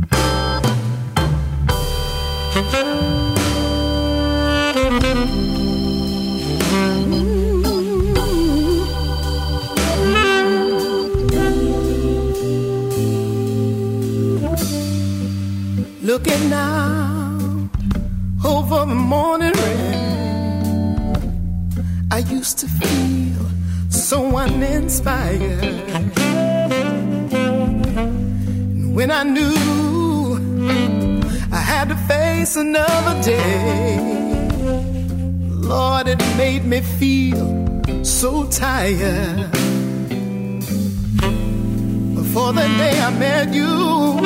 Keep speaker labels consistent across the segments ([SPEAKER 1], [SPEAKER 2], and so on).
[SPEAKER 1] Looking now over the morning rain, I used to feel so uninspired. And when I knew I had to face another day, Lord, it made me feel so tired. Before the day I met you,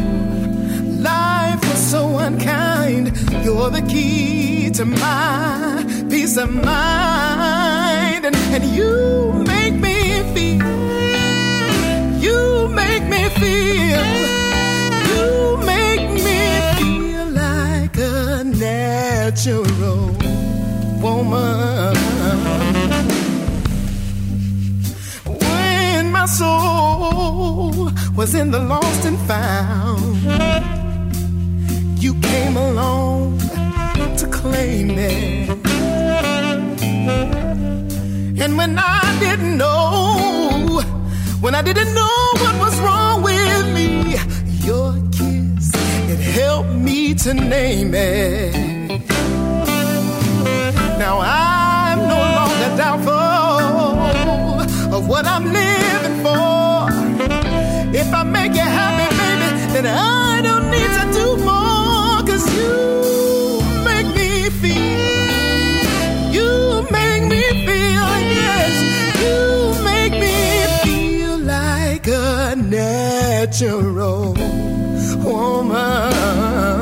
[SPEAKER 1] life was so unkind. You're the key to my peace of mind. And you make me feel, you make me feel, you make me feel like a natural woman. When my soul was in the lost and found, you came along to claim it. And when I didn't know, when I didn't know what was wrong with me, your kiss, it helped me to name it. Now I'm no longer doubtful of what I'm living for. If I make you happy, baby, then I don't need to do more. 'Cause you make me feel, you make me feel, yes, you make me feel like a natural woman.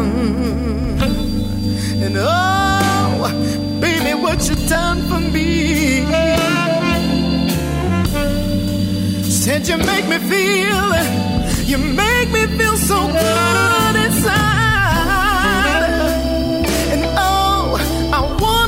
[SPEAKER 1] And oh, baby, what you done for me, said you make me feel, you make me feel so good inside. And oh, I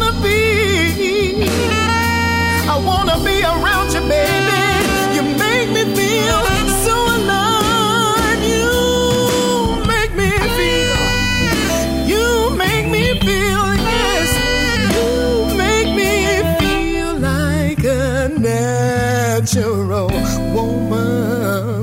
[SPEAKER 1] wanna be around you, baby. You make me feel so alive. You make me feel, you make me feel, yes, you make me feel like a natural woman.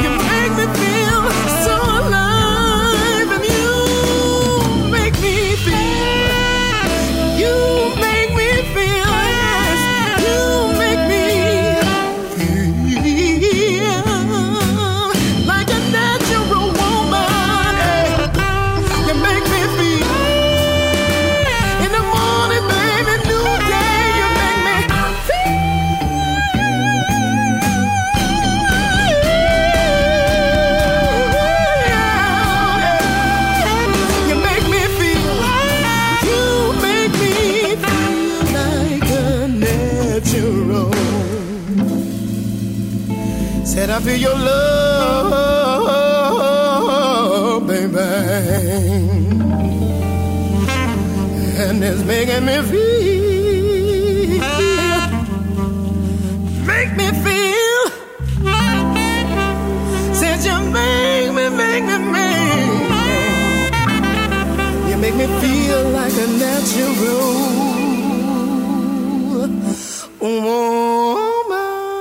[SPEAKER 1] Feel I feel your love, baby, and it's making me feel, since you make me feel like a natural woman.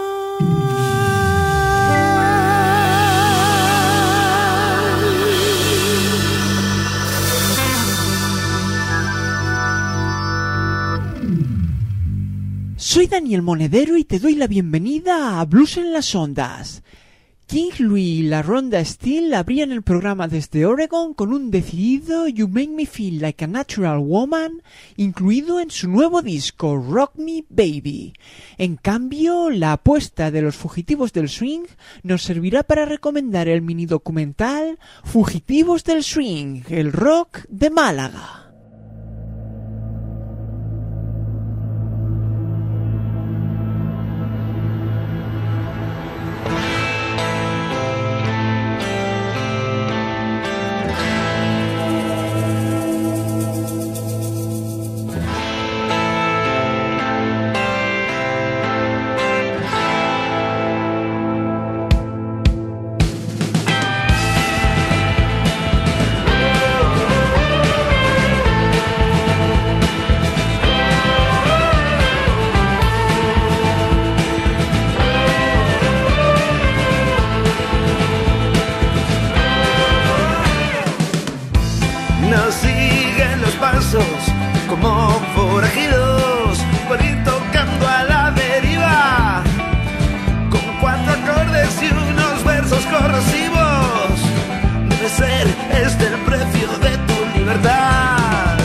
[SPEAKER 2] Soy Daniel Monedero y te doy la bienvenida a Blues en las Ondas. King Louis y la Ronda Steele abrían el programa desde Oregon con un decidido You Make Me Feel Like a Natural Woman, incluido en su nuevo disco Rock Me Baby. En cambio, la apuesta de los Fugitivos del Swing nos servirá para recomendar el mini documental Fugitivos del Swing, el rock de Málaga.
[SPEAKER 3] Como forajidos por ir tocando a la deriva, con 4 acordes y unos versos corrosivos. Debe ser este el precio de tu libertad.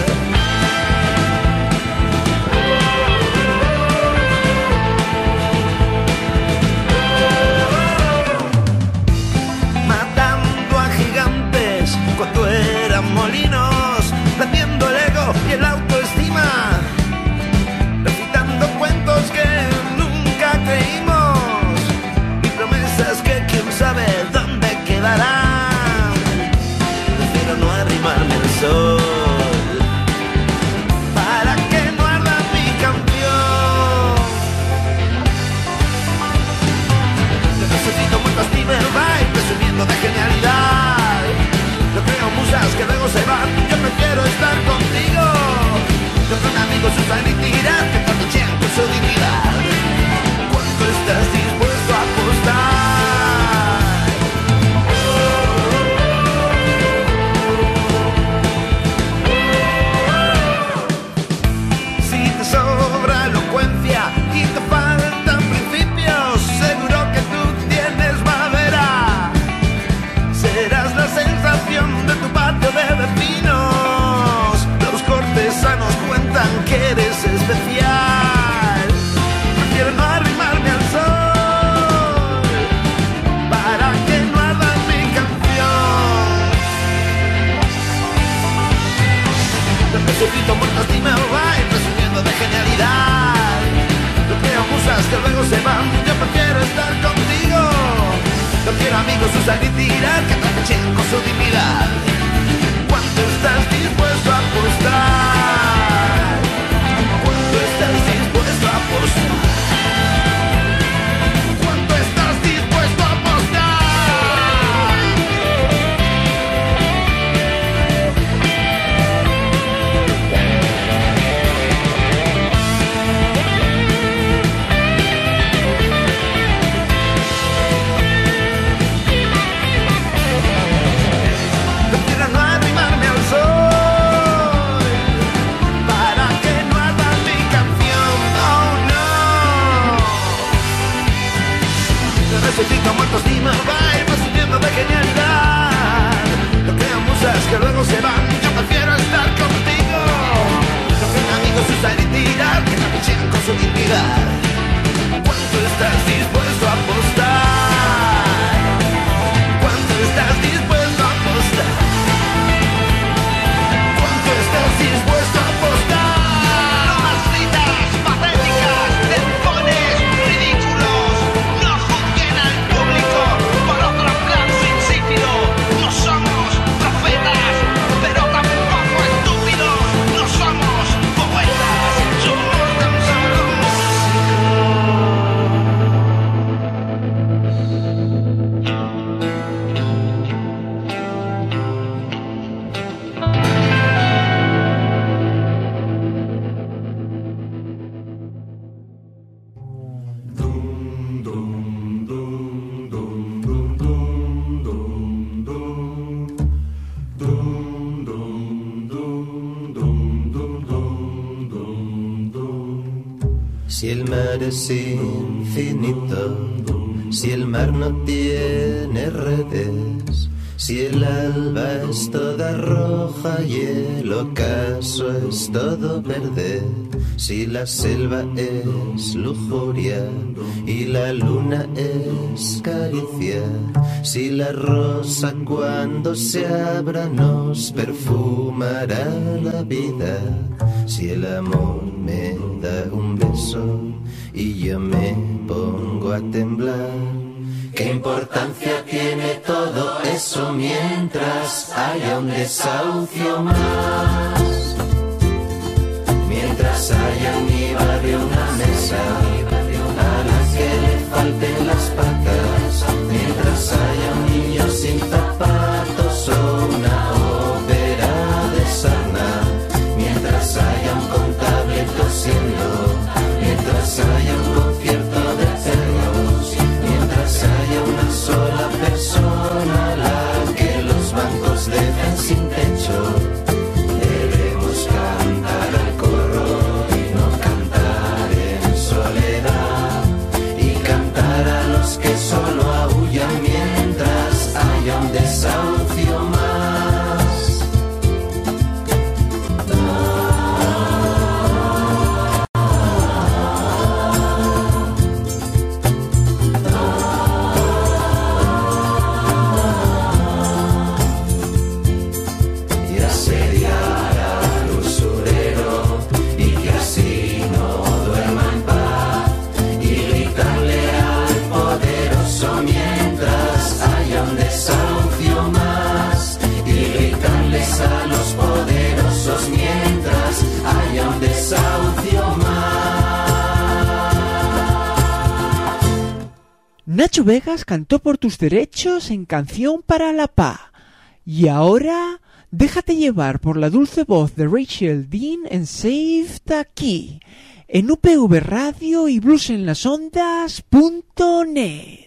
[SPEAKER 3] Matando a gigantes cuando eran molinos, vendiendo el ego y el autoestima, recitando cuentos que nunca creímos y promesas que quién sabe dónde quedarán. Prefiero no arrimarme al sol para que no arda mi canción. Yo necesito muertas Timberlake presumiendo de genialidad. Yo creo musas que luego se van, yo prefiero estar contigo. Yo con amigos usan y tiran, que patrochan con su dignidad. ¿Cuánto estás dispuesto a apostar? Si te sobra elocuencia y te faltan principios, seguro que tú tienes madera. Serás la sensación de tu patio de vecinos. Los cortesanos cuentan que eres especial. Prefiero no arrimarme al sol para que no arda mi canción. Yo necesito muertas Timberlake presumiendo de genialidad. Yo creo musas que luego se van, yo prefiero estar contigo. No quiero amigos usar y tirar, que trapechen con su dignidad. ¿Cuánto estás dispuesto a apostar? ¿Cuánto estás dispuesto a apostar? ¿Cuánto estás dispuesto a apostar? Prefiero no arrimarme al sol
[SPEAKER 4] Si el mar es infinito, si el mar no tiene redes, si el alba es toda roja y el ocaso es todo verde, si la selva es lujuria y la luna es caricia, si la rosa cuando se abra nos perfumará la vida, si el amor me da un beso y yo me pongo a temblar, ¿qué importancia tiene todo eso mientras haya un desahucio más? Mientras haya en mi barrio una mesa a la que le falten las patas, mientras haya un niño sin zapatos o una ópera de sarna, mientras haya un contable tosiendo, mientras haya un concierto de perros, mientras haya una sola persona a la que los bancos dejan sin techo, debemos cantar al coro y no cantar en soledad, y cantar a los que solo aúllan mientras haya un desahucio más. A los poderosos mientras haya un desahucio más.
[SPEAKER 2] Nacho Vegas cantó por tus derechos en Canción para la Paz. Y ahora, déjate llevar por la dulce voz de Rachel Dean en Save the Key, en UPV Radio y bluesenlasondas.net.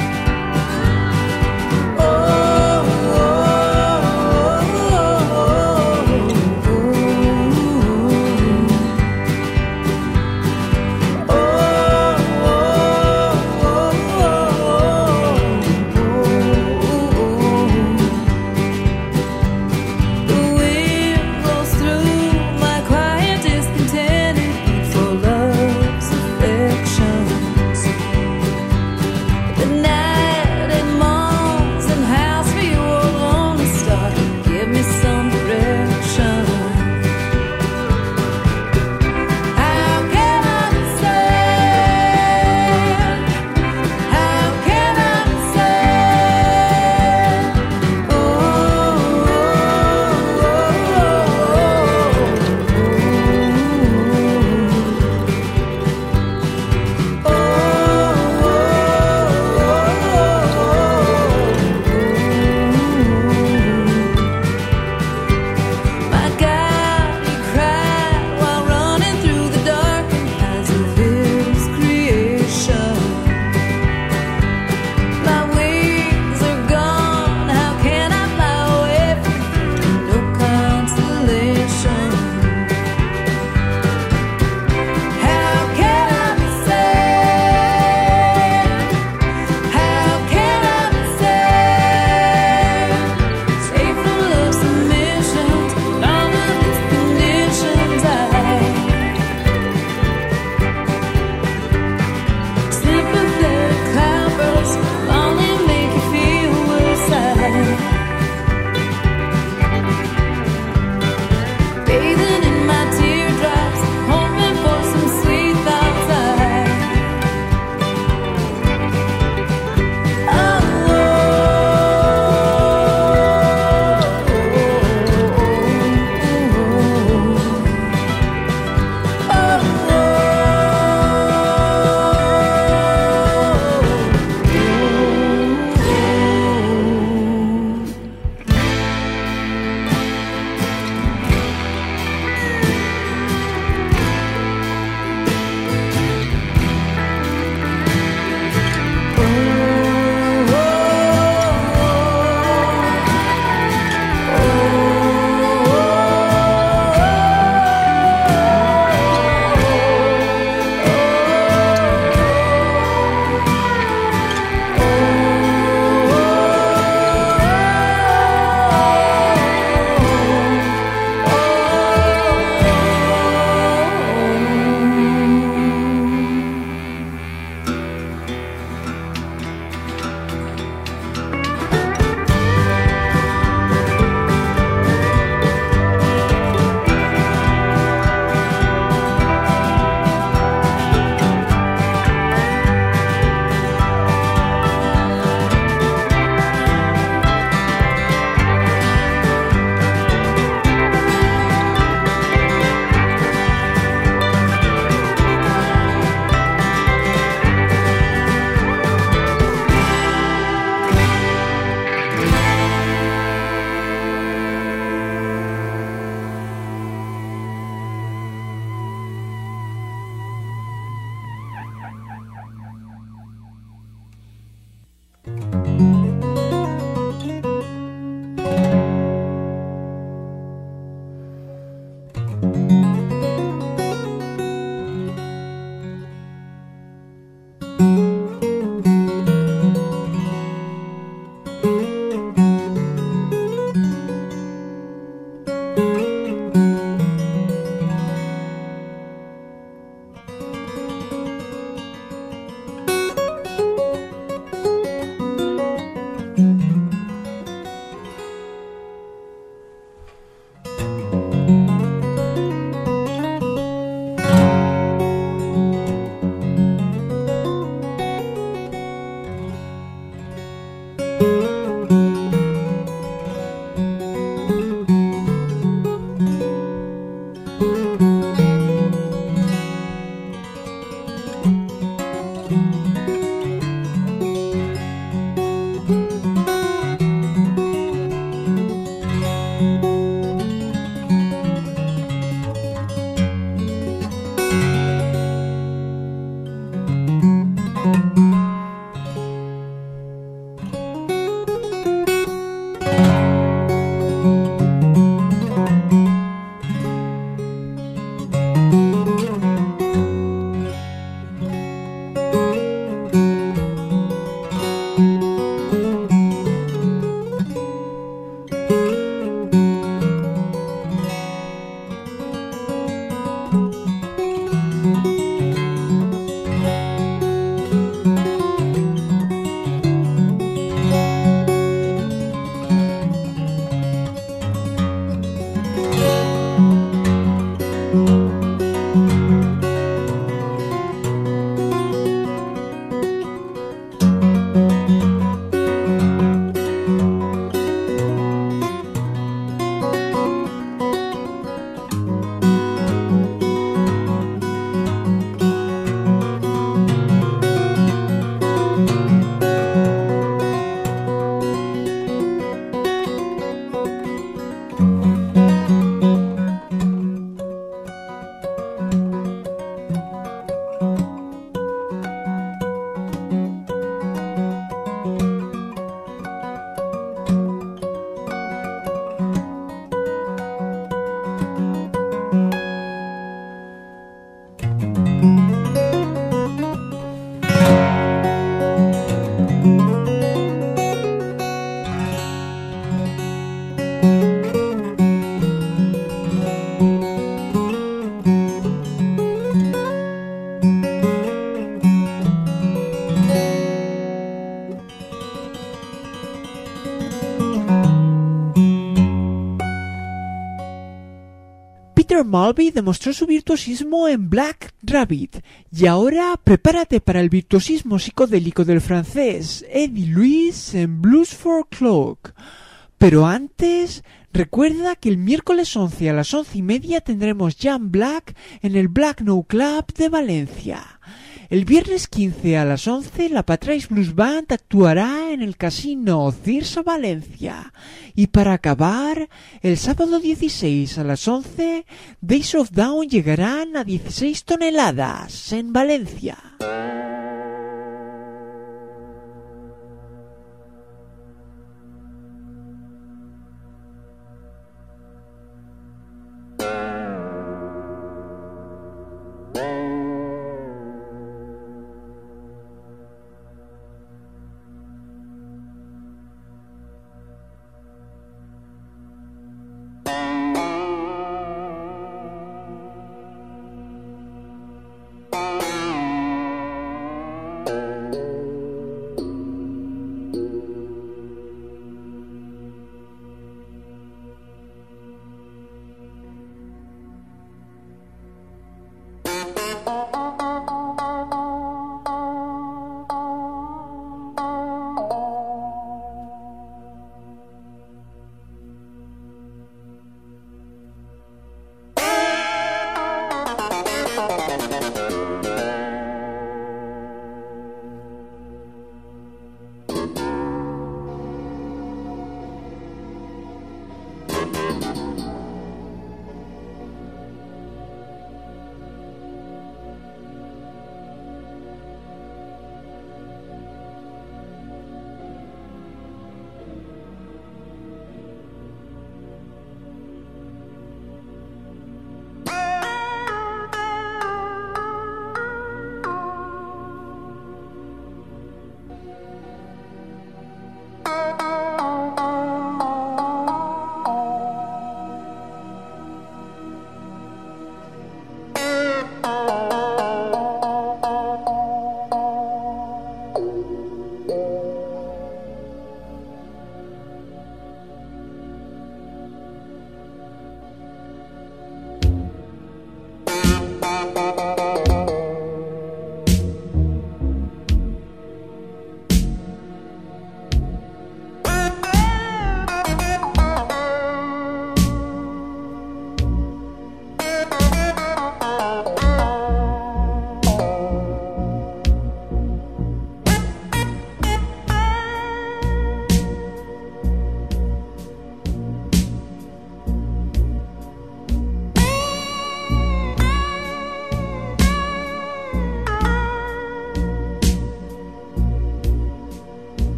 [SPEAKER 1] Oh, oh, oh, oh.
[SPEAKER 2] Peter Mulvey demostró su virtuosismo en Black Rabbit, y ahora prepárate para el virtuosismo psicodélico del francés Eddie Louis en Blues for Clock. Pero antes, recuerda que el miércoles 11 a las 11:30 tendremos Jam Black en el Black No Club de Valencia. El viernes 15 a las 11 la Patrice Blues Band actuará en el Casino Cirsa Valencia. Y para acabar, el sábado 16 a las 11, Days of Down llegarán a 16 toneladas en Valencia.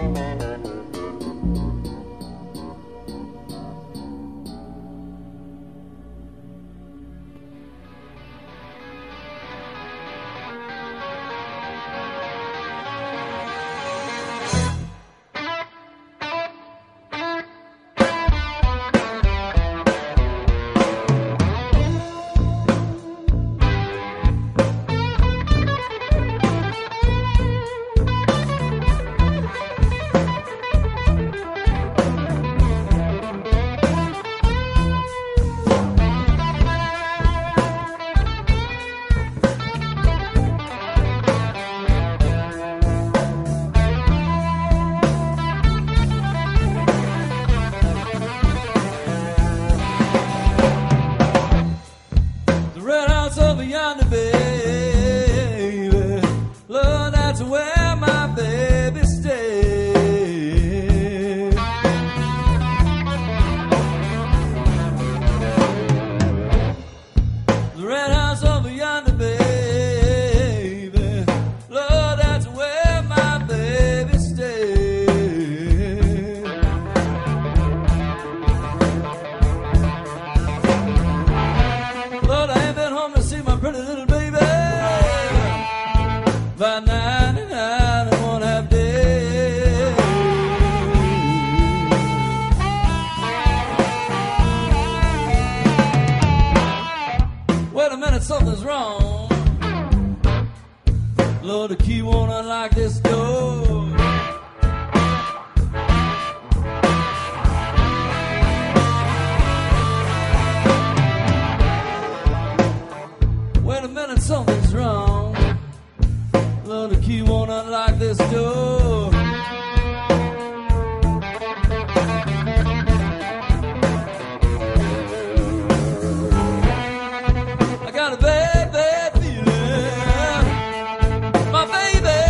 [SPEAKER 5] I got a bad, bad feeling. My baby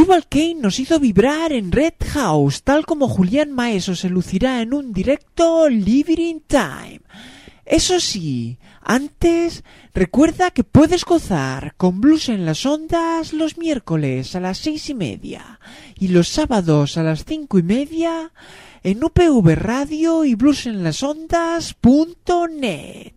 [SPEAKER 2] Tubal Cain nos hizo vibrar en Red House, tal como Julián Maeso se lucirá en un directo Living Time. Eso sí, antes, recuerda que puedes gozar con Blues en las Ondas los miércoles a las 6:30 y los sábados a las 5:30 en UPV Radio y bluesenlasondas.net.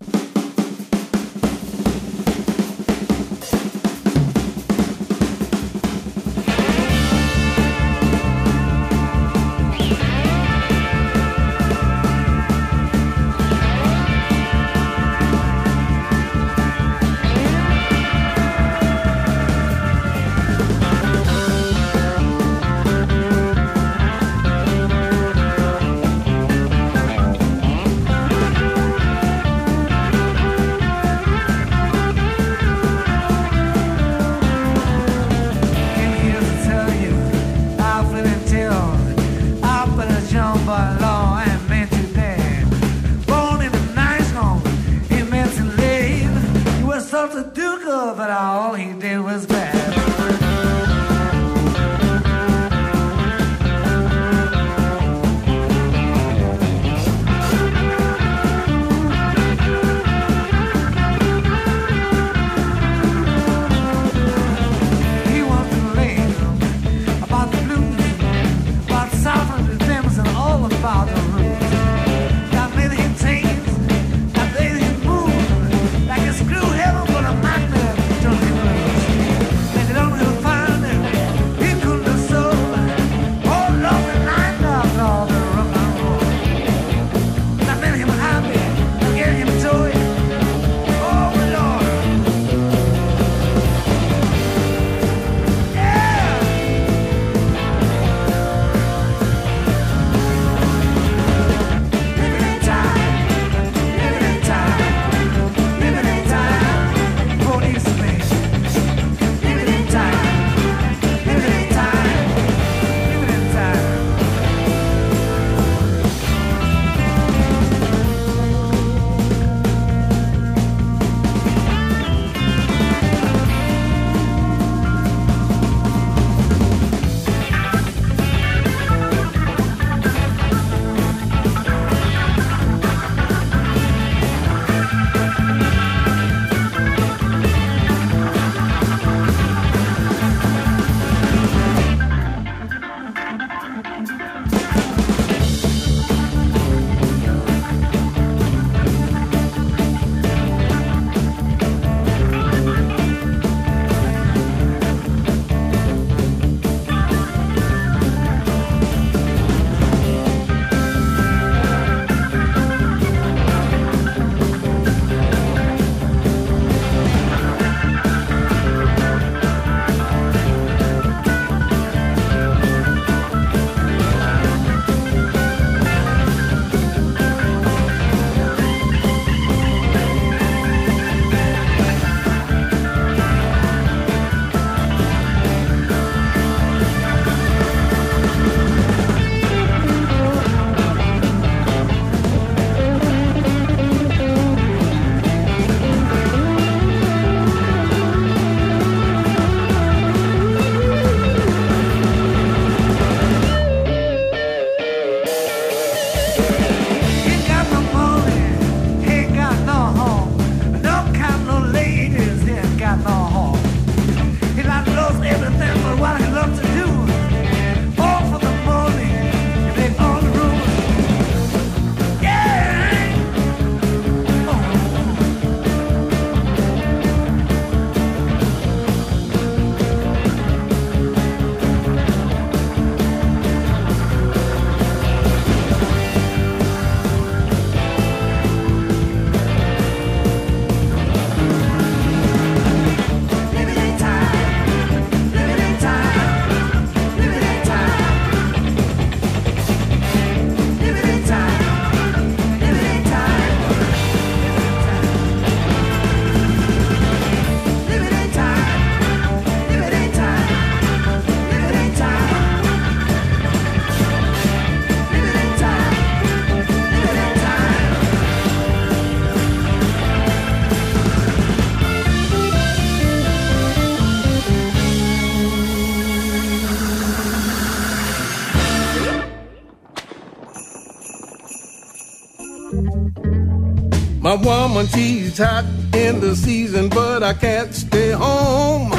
[SPEAKER 1] My woman, she's hot in the season, but I can't stay home.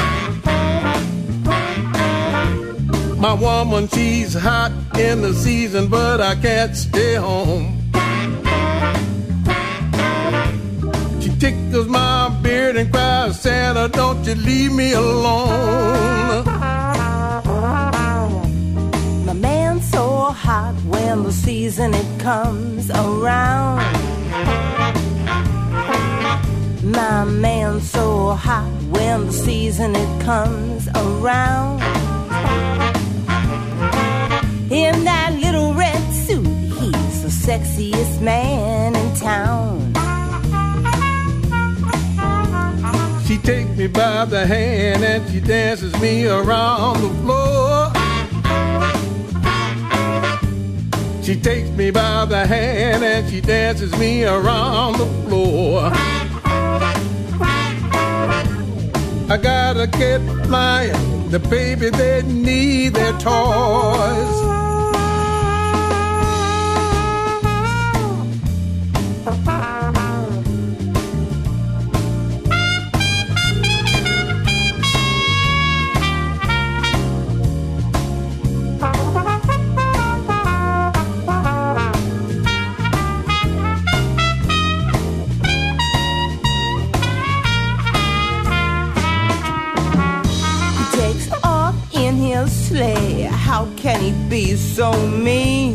[SPEAKER 1] My woman, she's hot in the season, but I can't stay home. She tickles my beard and cries, Santa, don't you leave me alone.
[SPEAKER 5] My man's so hot when the season it comes around. My man's so hot when the season it comes around. In that little red suit, he's the sexiest man in town.
[SPEAKER 1] She takes me by the hand and she dances me around the floor. She takes me by the hand and she dances me around the floor. I gotta get flying, the baby, they need their toys.
[SPEAKER 5] Sleigh. How can he be so mean?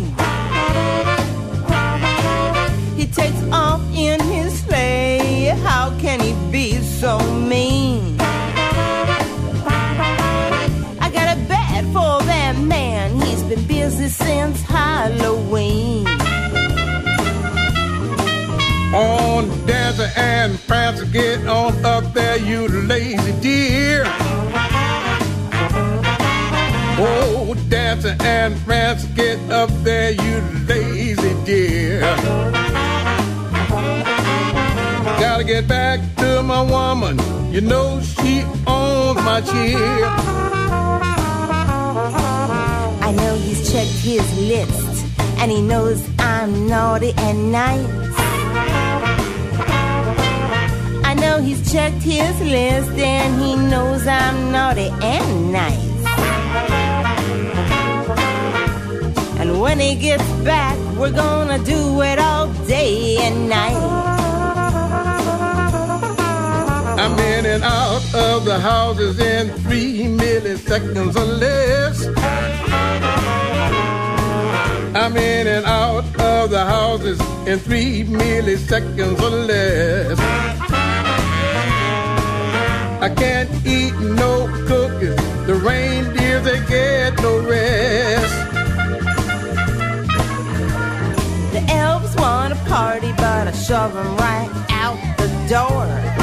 [SPEAKER 5] He takes off in his sleigh. How can he be so mean? I got a bad for that man. He's been busy since Halloween.
[SPEAKER 1] On, Dancer and Prancer, get on up there, you lazy deer. Oh, Dancer and Prancer, get up there, you lazy deer. Gotta get back to my woman, you know she owns my cheer.
[SPEAKER 5] I know he's checked his list, and he knows I'm naughty and nice. I know he's checked his list, and he knows I'm naughty and nice. And when he gets back, we're gonna do it all day and night.
[SPEAKER 1] I'm in and out of the houses in 3 milliseconds or less. I'm in and out of the houses in 3 milliseconds or less. I can't eat no cookies, the reindeer, they get no rest.
[SPEAKER 5] The elves want a party, but I shove them right out the door.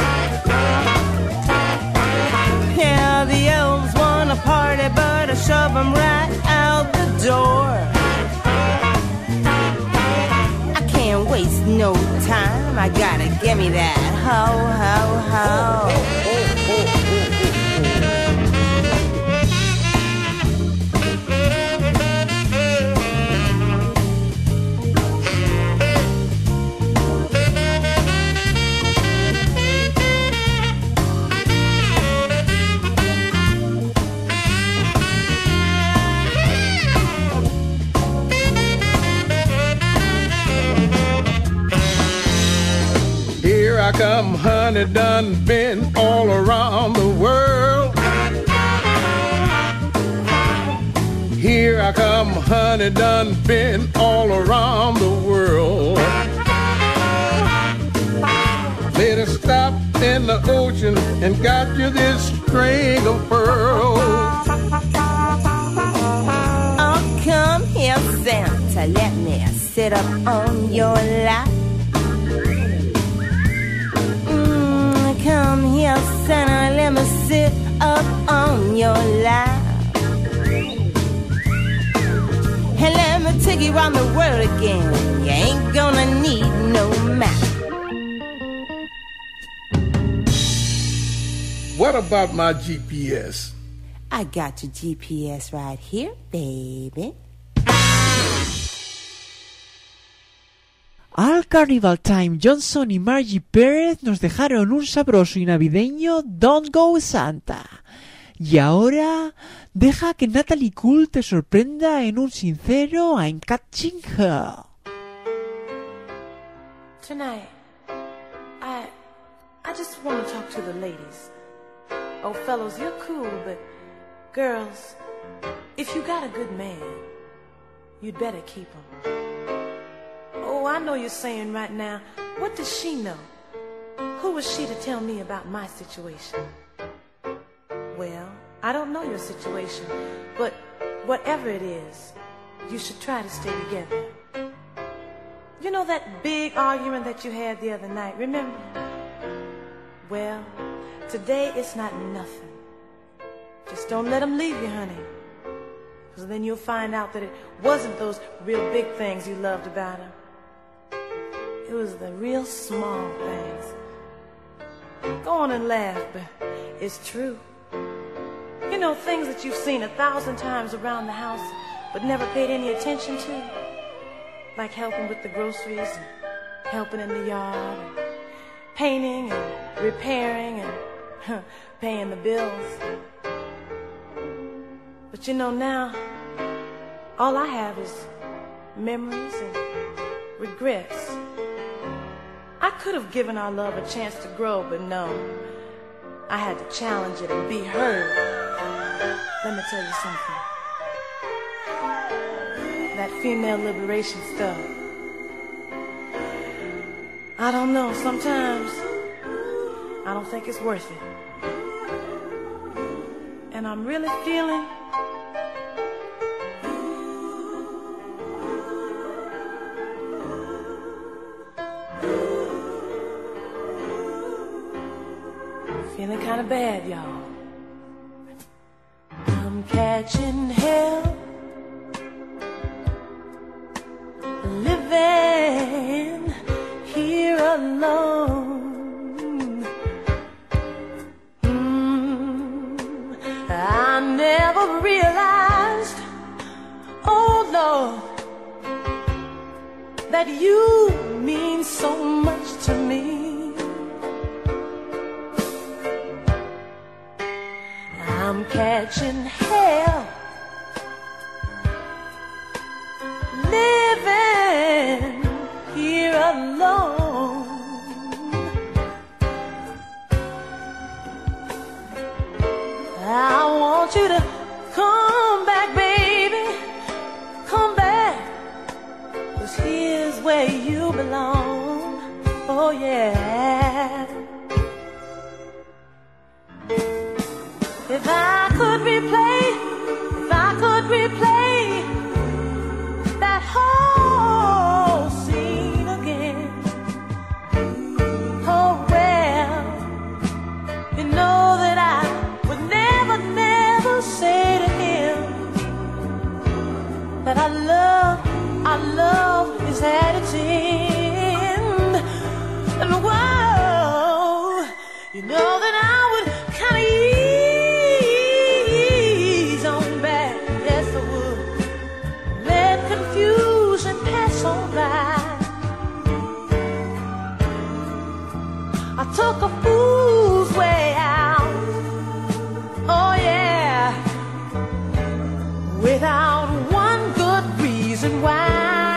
[SPEAKER 5] Yeah, the elves want a party, but I shove them right out the door. I can't waste no time, I gotta give me that ho, ho, ho.
[SPEAKER 1] Here I come, honey, done been all around the world. Here I come, honey, done been all around the world. Let us stop in the ocean and got you this string of pearls.
[SPEAKER 5] Oh, come here, Santa, let me sit up on your lap. Come here, Santa, let me sit up on your lap. And let me take you around the world again. You ain't gonna need no map.
[SPEAKER 1] What about my GPS?
[SPEAKER 5] I got your GPS right here, baby.
[SPEAKER 2] Al Carnival Time Johnson y Margie Pérez nos dejaron un sabroso y navideño Don't Go Santa. Y ahora deja que Natalie Cole te sorprenda en un sincero I'm Catching Her.
[SPEAKER 6] Tonight, I just want to talk to the ladies. Oh, fellows, you're cool, but girls, if you got a good man, you'd better keep him. Oh, I know you're saying right now, what does she know? Who was she to tell me about my situation? Well, I don't know your situation, but whatever it is, you should try to stay together. You know that big argument that you had the other night, remember? Well, today it's not nothing. Just don't let them leave you, honey. Because then you'll find out that it wasn't those real big things you loved about him. It was the real small things. Go on and laugh, but it's true. You know, things that you've seen 1,000 times around the house but never paid any attention to. Like helping with the groceries and helping in the yard and painting and repairing and paying the bills. But you know now, all I have is memories and regrets. I could have given our love a chance to grow, but no. I had to challenge it and be heard. Let me tell you something. That female liberation stuff. I don't know, sometimes I don't think it's worth it. And I'm really feeling kind of bad, y'all. I'm catching hell, living here alone. I never realized, oh Lord, that you mean so much to me. I'm catching hell, living here alone. I want you to come back, baby, come back, 'cause here's where you belong. Oh yeah. If I could replay that whole scene again, oh well, you know that I would never say to him that I love his attitude, and whoa, you know that I would kind of I took a fool's way out, oh yeah, without one good reason why.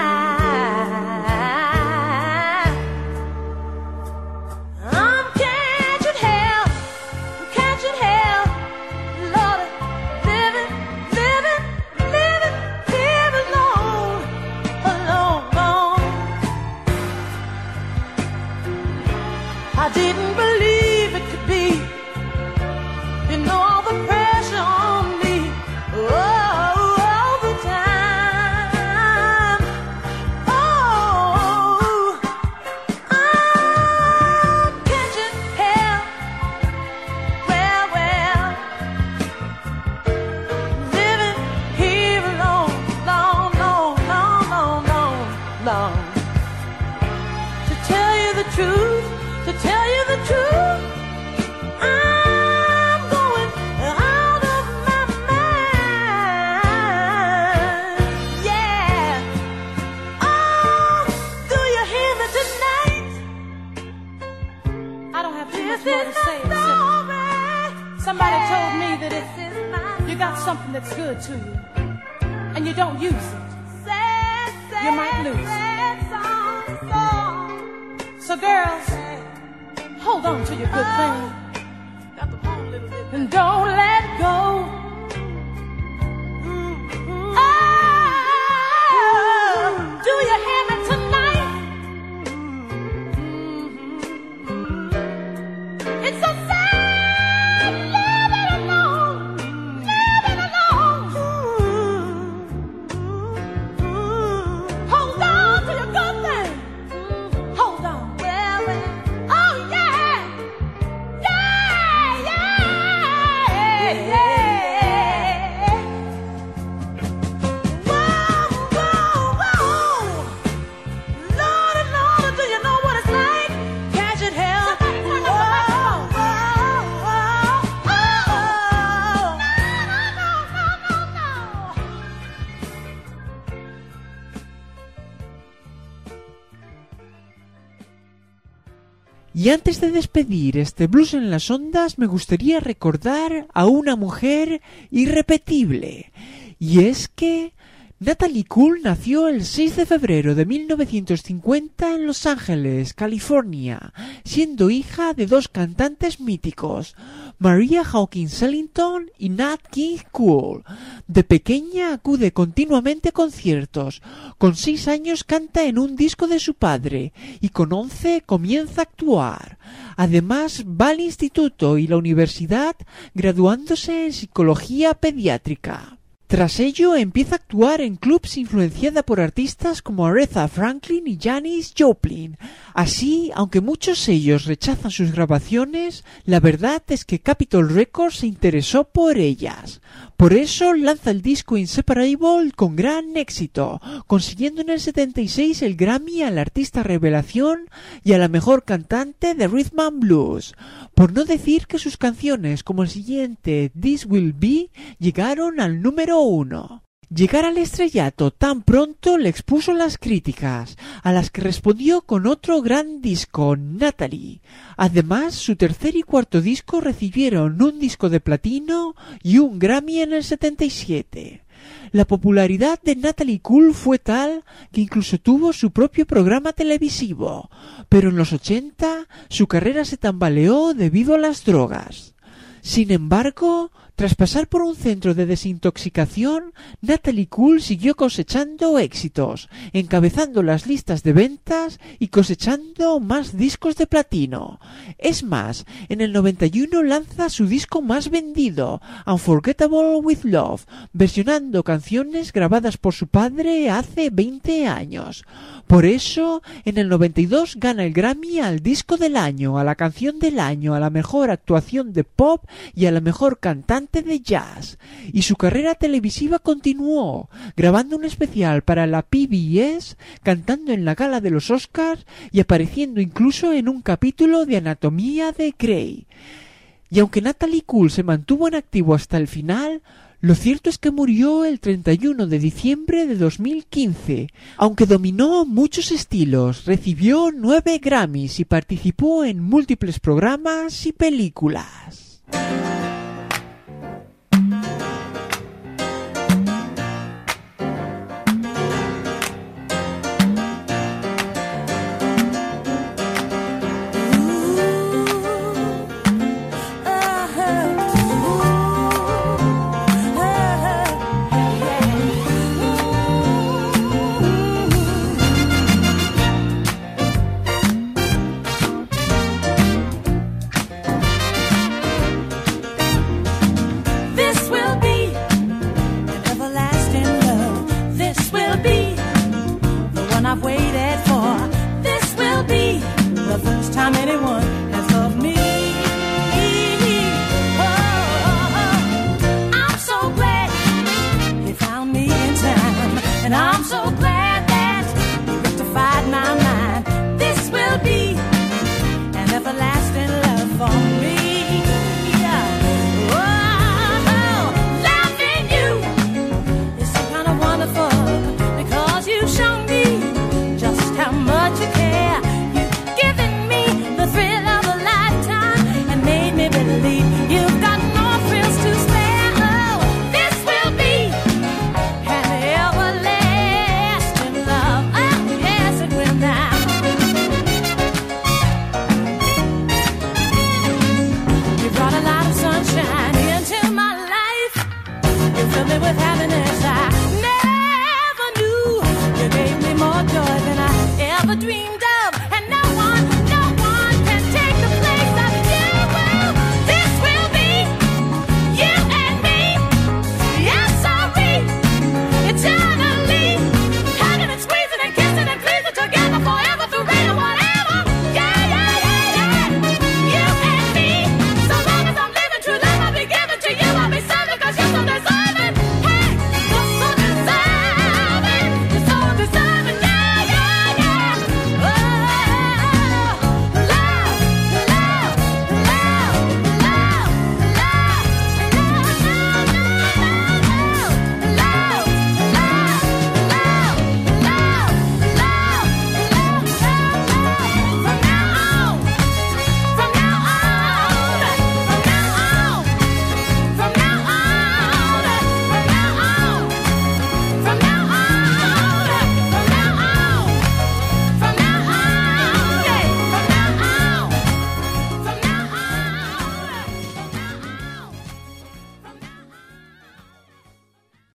[SPEAKER 6] I'm catching hell, Lord, living here alone. I didn't believe it could be, you know, all the pressure on me, all the time. Oh, I'm catching hell, well, living here alone, long. To tell you the truth, I'm going out of my mind. Yeah. Oh, do you hear that's good to you and you don't use it, you might lose it. So girls, hold on to your good thing and don't let go. Oh, do you hear me tonight? It's so sad living alone, living alone. Hold on to your good thing. Hold on. Oh yeah, yeah, yeah, yeah. Whoa, whoa, whoa. Lordy, Lordy, do you know what it's like? Can't you help?
[SPEAKER 2] Y antes de despedir este Blues en las Ondas, me gustaría recordar a una mujer irrepetible. Y es que Natalie Cole nació el 6 de febrero de 1950 en Los Ángeles, California, siendo hija de dos cantantes míticos, Maria Hawkins Ellington y Nat King Cole. De pequeña acude continuamente a conciertos. Con 6 años canta en un disco de su padre y con 11 comienza a actuar. Además va al instituto y la universidad, graduándose en psicología pediátrica. Tras ello empieza a actuar en clubs influenciada por artistas como Aretha Franklin y Janis Joplin. Así, aunque muchos sellos rechazan sus grabaciones, la verdad es que Capitol Records se interesó por ellas. Por eso lanza el disco Inseparable con gran éxito, consiguiendo en el 76 el Grammy al Artista Revelación y a la Mejor Cantante de Rhythm and Blues. Por no decir que sus canciones como el siguiente This Will Be llegaron al número 1. Llegar al estrellato tan pronto le expuso las críticas, a las que respondió con otro gran disco, Natalie. Además, su tercer y cuarto disco recibieron un disco de platino y un Grammy en el 77. La popularidad de Natalie Cole fue tal que incluso tuvo su propio programa televisivo, pero en los 80 su carrera se tambaleó debido a las drogas. Sin embargo, tras pasar por un centro de desintoxicación, Natalie Cole siguió cosechando éxitos, encabezando las listas de ventas y cosechando más discos de platino. Es más, en el 91 lanza su disco más vendido, Unforgettable with Love, versionando canciones grabadas por su padre hace 20 años. Por eso, en el 92 gana el Grammy al Disco del Año, a la Canción del Año, a la Mejor Actuación de Pop y a la Mejor Cantante de Jazz. Y su carrera televisiva continuó, grabando un especial para la PBS, cantando en la gala de los Oscars y apareciendo incluso en un capítulo de Anatomía de Grey. Y aunque Natalie Cole se mantuvo en activo hasta el final, lo cierto es que murió el 31 de diciembre de 2015. Aunque dominó muchos estilos, recibió 9 Grammys y participó en múltiples programas y películas.
[SPEAKER 6] Thrill
[SPEAKER 7] never dreamed